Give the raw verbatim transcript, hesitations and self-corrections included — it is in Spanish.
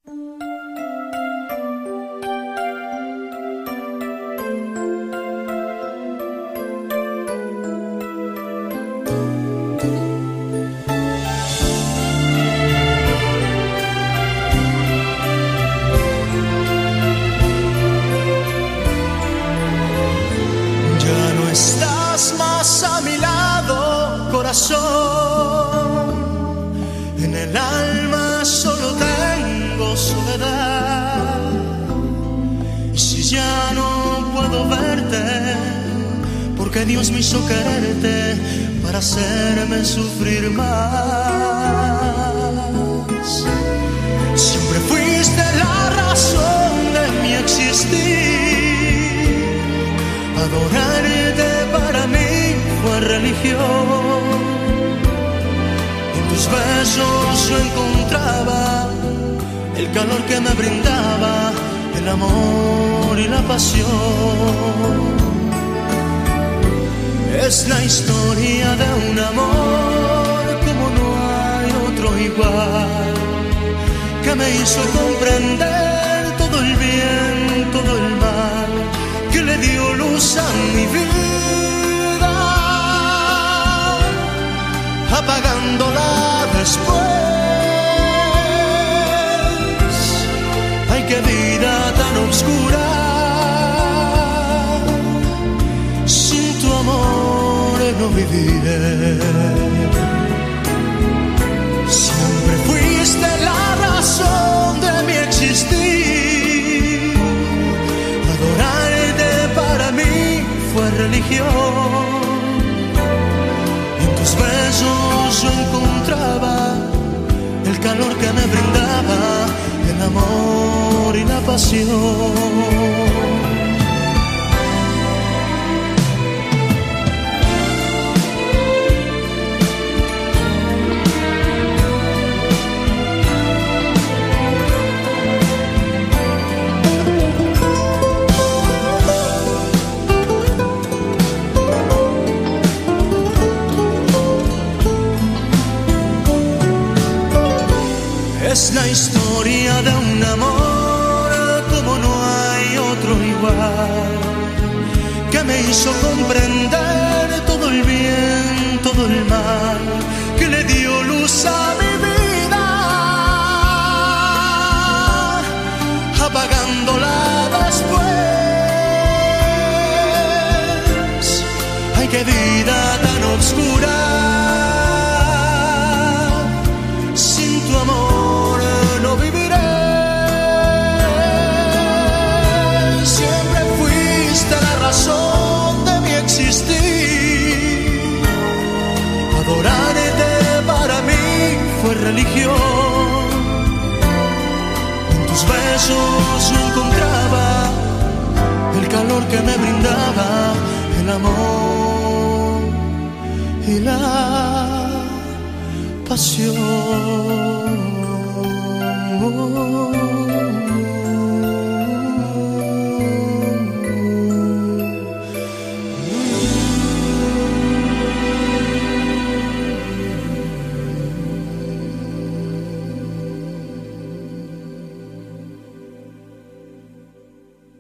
En el alma solo tengo soledad, y si ya no puedo verte, porque Dios me hizo quererte para hacerme sufrir más. Siempre fuiste la razón de mi existir, adorarte para mí fue religión. Tus besos yo encontraba el calor que me brindaba el amor y la pasión. Es la historia de un amor como no hay otro igual, que me hizo comprender todo el bien, todo el mal, que le dio luz a mi vida, apagándola después. Ay, qué vida tan oscura, sin tu amor no viviré. Siempre fuiste la razón de mi existir, adorarte para mí fue religión. Tus besos yo encontraba el calor que me brindaba el amor y la pasión. Es la historia de un amor como no hay otro igual, que me hizo comprender todo el bien, todo el mal, que le dio luz a mi vida, apagándola después. Ay, qué vida tan oscura, sin tu amor no viviré. Siempre fuiste la razón de mi existir, adorarte para mí fue religión. En tus besos yo encontraba el calor que me brindaba el amor y la pasión.